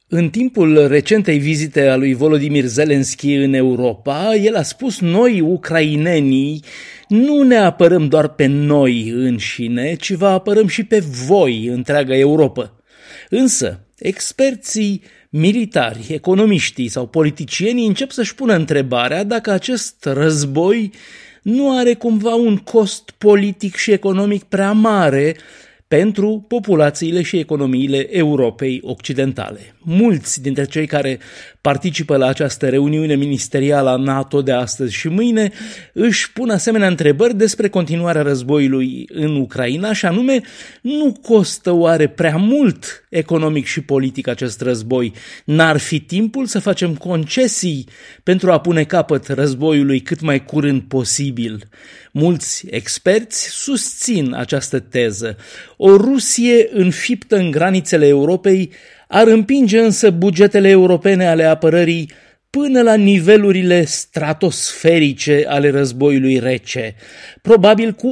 În timpul recentei vizite a lui Volodymyr Zelensky în Europa, el a spus: noi, ucrainenii, nu ne apărăm doar pe noi înșine, ci vă apărăm și pe voi, întreaga Europa. Însă, experții militari, economiștii sau politicienii încep să-și pună întrebarea dacă acest război nu are cumva un cost politic și economic prea mare pentru populațiile și economiile Europei Occidentale. Mulți dintre cei care participă la această reuniune ministerială a NATO de astăzi și mâine își pun asemenea întrebări despre continuarea războiului în Ucraina, și anume, nu costă oare prea mult economic și politic acest război? N-ar fi timpul să facem concesii pentru a pune capăt războiului cât mai curând posibil? Mulți experți susțin această teză. O Rusie înfiptă în granițele Europei ar împinge însă bugetele europene ale apărării până la nivelurile stratosferice ale războiului rece, probabil cu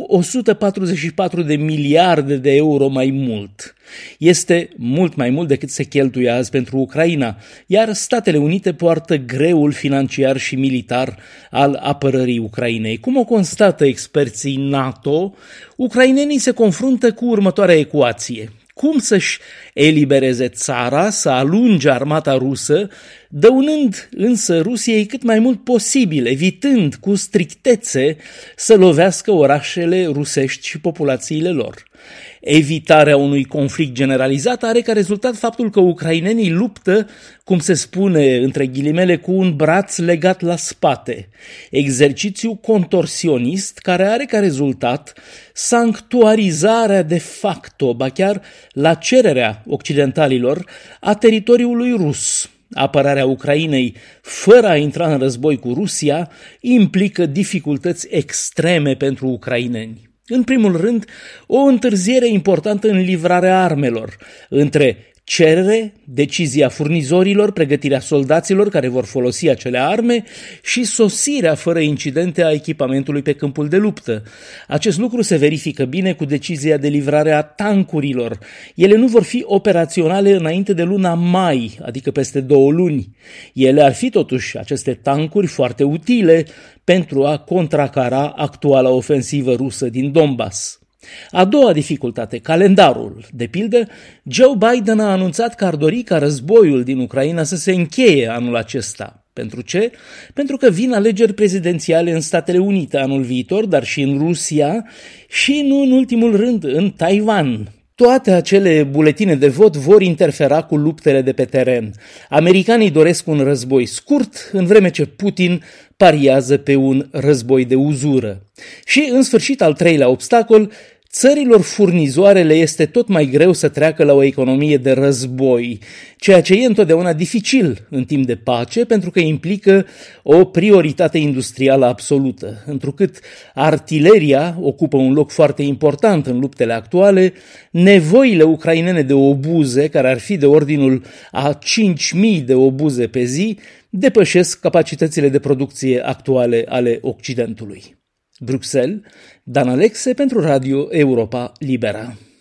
144 de miliarde de euro mai mult. Este mult mai mult decât se cheltuie azi pentru Ucraina, iar Statele Unite poartă greul financiar și militar al apărării Ucrainei. Cum o constată experții NATO, ucrainenii se confruntă cu următoarea ecuație: cum să-și elibereze țara, să alunge armata rusă, dăunând însă Rusiei cât mai mult posibil, evitând cu strictețe să lovească orașele rusești și populațiile lor. Evitarea unui conflict generalizat are ca rezultat faptul că ucrainenii luptă, cum se spune între ghilimele, cu un braț legat la spate, exercițiu contorsionist care are ca rezultat sanctuarizarea de facto, ba chiar la cererea occidentalilor, a teritoriului rus. Apărarea Ucrainei, fără a intra în război cu Rusia, implică dificultăți extreme pentru ucraineni. În primul rând, o întârziere importantă în livrarea armelor, între cerere, decizia furnizorilor, pregătirea soldaților care vor folosi acele arme și sosirea fără incidente a echipamentului pe câmpul de luptă. Acest lucru se verifică bine cu decizia de livrare a tancurilor. Ele nu vor fi operaționale înainte de luna mai, adică peste 2 luni. Ele ar fi totuși, aceste tancuri, foarte utile pentru a contracara actuala ofensivă rusă din Donbass. A doua dificultate, calendarul. De pildă, Joe Biden a anunțat că ar dori ca războiul din Ucraina să se încheie anul acesta. Pentru ce? Pentru că vin alegeri prezidențiale în Statele Unite anul viitor, dar și în Rusia și, nu în ultimul rând, în Taiwan. Toate acele buletine de vot vor interfera cu luptele de pe teren. Americanii doresc un război scurt, în vreme ce Putin pariază pe un război de uzură. Și, în sfârșit, al treilea obstacol, țărilor furnizoare le este tot mai greu să treacă la o economie de război, ceea ce e întotdeauna dificil în timp de pace, pentru că implică o prioritate industrială absolută. Întrucât artileria ocupă un loc foarte important în luptele actuale, nevoile ucrainene de obuze, care ar fi de ordinul a 5.000 de obuze pe zi, depășesc capacitățile de producție actuale ale Occidentului. Bruxelles, Dan Alexe pentru Radio Europa Libera.